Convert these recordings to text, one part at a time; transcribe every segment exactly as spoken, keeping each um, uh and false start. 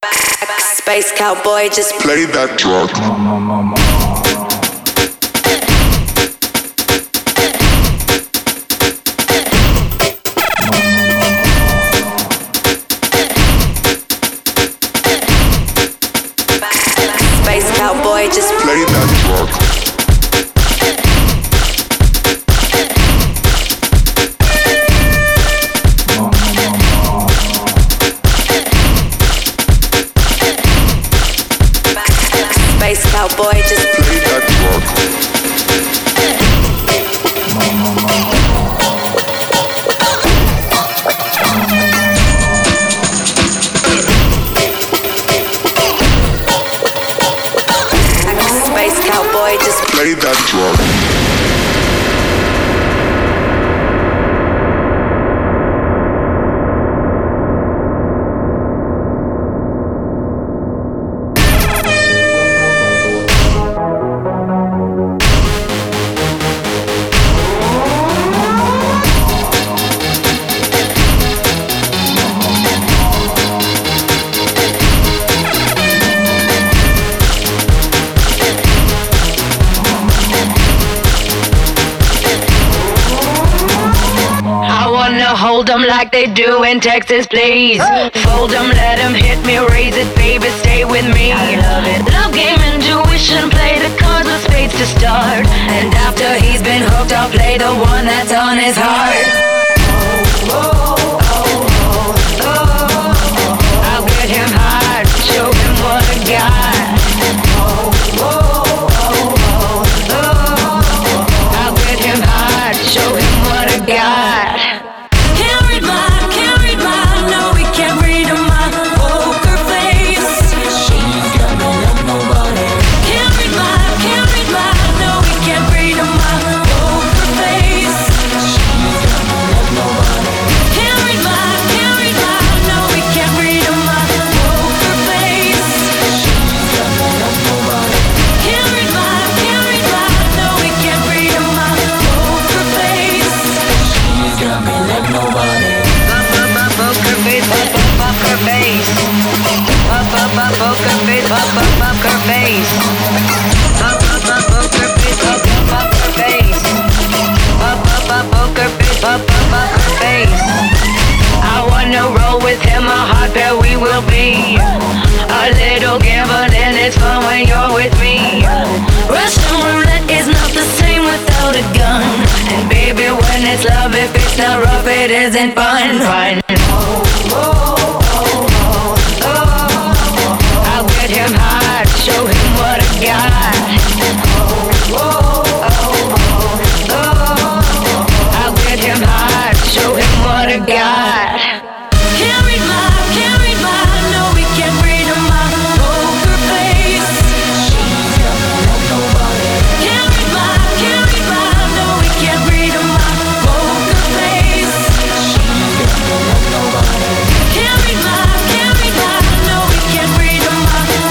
Space cowboy, just play that drug. Space cowboy, just play that drug. Space cowboy, just play that drug. Space cowboy, just play that drug. Hold 'em like they do in Texas, please. Fold 'em, let 'em hit me, raise it, baby, stay with me. I love it. Love game, intuition, play the cards with spades to start. And after he's been hooked, I'll play the one that's on his heart. Oh, oh, oh, oh, oh. I'll get him hard, show him what I got. Oh, oh, oh, oh, oh. I'll get him hard, show him what I got. Poker face, pop up, poker face. Pop up, up, poker face, pop up, poker face. Pop up, up, poker face, pop up, poker face. I wanna roll with him, a hot pair we will be. A little gamble and it's fun when you're with me. Russian roulette is not the same without a gun. And baby, when it's love, if it's not rough, it isn't fun. Fun. Oh, oh. Get him hard, show him what I got. Oh, oh, oh, oh, oh. I'll get him hard, show him what I got. Can't read my, can't read my, no, we can't read my poker face. She's gonna love nobody. Can't read my, can't read my, no, we can't read my poker face. She's gonna love nobody. Can't read my, can't read my, no, we can't read my.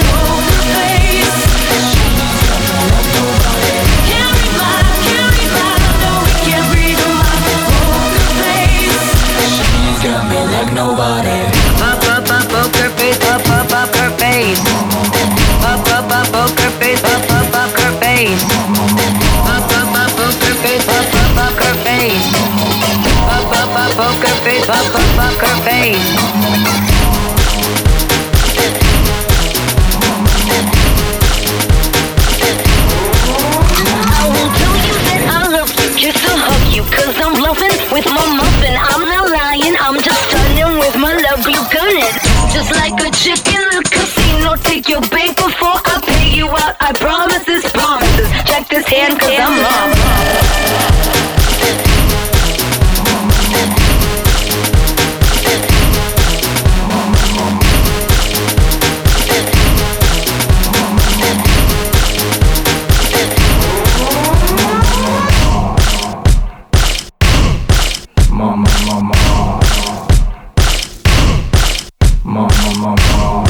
Nobody. Pop up, up, poker face, pop up, poker face. Pop up, up, poker face, pop up, poker face. Pop up, up, poker face, pop up, poker face. Pop up, up, poker face, pop up, poker face. I won't tell you that I love you just to hug you, 'cause I'm bluffing with my muffin. I'm not lying, I'm just stunning with my love, you gun it. Just like a chick in the casino, take your bank before I pay you out. I promise this, promises. Check this hand, 'cause I'm mom. Mama, mama, mama, mama.